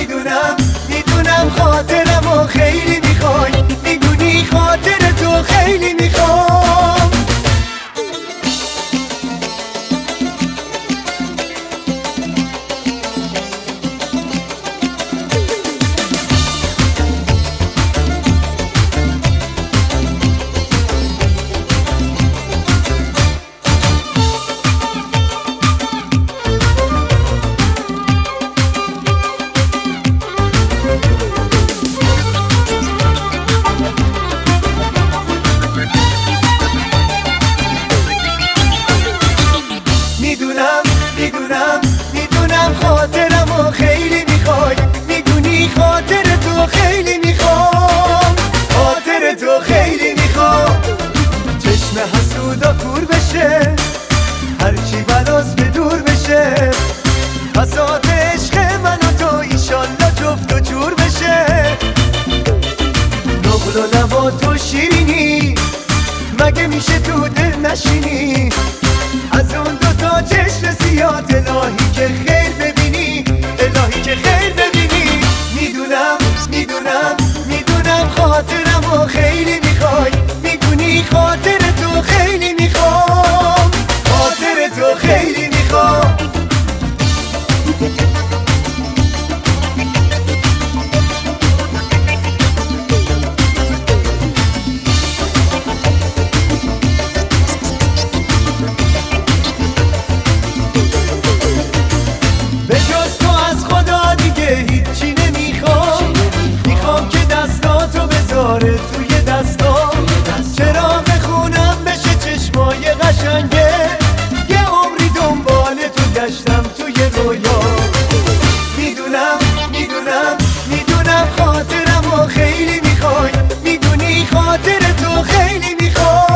میدونم خاطرمو خیلی میخوای، میدونی خاطر تو خیلی میخوام. میدونم خاطرمو خیلی میخوای، میدونی خاطر تو خیلی میخوام، خاطر تو خیلی میخوام. چشم حسودا کور بشه، هرچی بلاست به دور بشه، بساط عشق من و تو ایشالله جفت و جور بشه. نقل و نبا تو شیرینی، مگه میشه تو دل نشینی؟ از اون دوتا چشم سیاه الهی که خیر ببینی، الهی که خیر ببینی. میدونم خاطرمو خیلی میخوای، میدونی خاطر تو خیلی میخوام، خاطر تو خیلی میخوام. هیچی نمیخوام، میخوام که دستاتو بذاره توی دستام، چراغ خونم بشه چشمای قشنگه، یه عمری دنبال تو گشتم توی رویا. میدونم خاطرمو خیلی میخوای، میدونی خاطر تو خیلی میخوام.